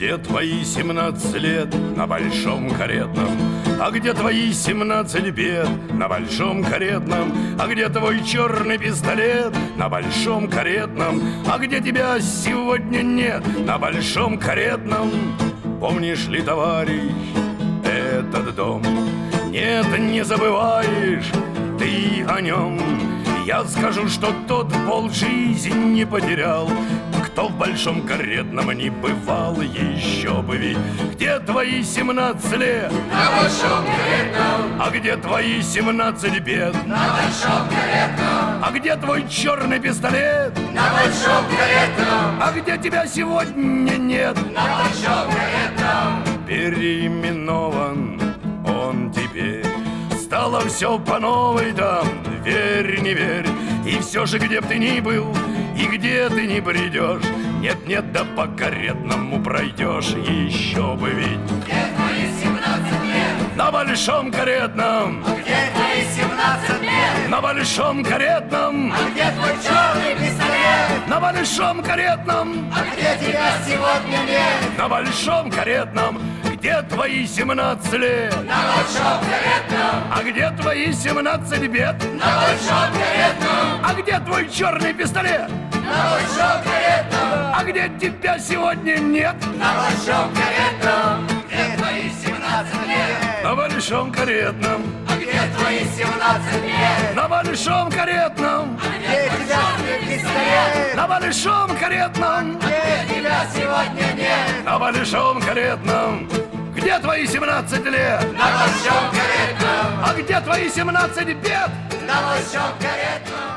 где твои 17 лет на большом каретном? А где твои 17 бед на большом каретном? А где твой черный пистолет на большом каретном? А где тебя сегодня нет на большом каретном? Помнишь ли, товарищ, этот дом? Нет, не забываешь ты о нем. Я скажу, что тот полжизни потерял, кто в большом каретном не бывал, еще бы ведь. Где твои 17 лет на большом каретном? А где твои 17 бед на большом каретном? А где твой черный пистолет на большом каретном? А где тебя сегодня нет на большом каретном? Переименован он теперь. Стало все по новой там, верь, не верь. И все же, где б ты ни был, и где ты не придешь, нет-нет, да по каретному пройдешь, еще бы ведь. Где твои 17 лет? На большом каретном. Где твои 17 лет? На большом каретном. А где твой черный пистолет? На большом каретном. А где тебя сегодня нет? На большом каретном. Где твои 17 лет? На большом каретном. А где твои 17 бед? На большом каретном. А где твой черный пистолет? На большом каретном. А где тебя сегодня нет? На большом каретном. Где твои 17 лет? На большом каретном. А где твои 17 лет? На большом каретном. Где тебя пистолет? На большом каретном. Где тебя сегодня нет? На большом каретном. Где твои 17 лет? На большом каретном. А где твои 17 бед? На большом каретном.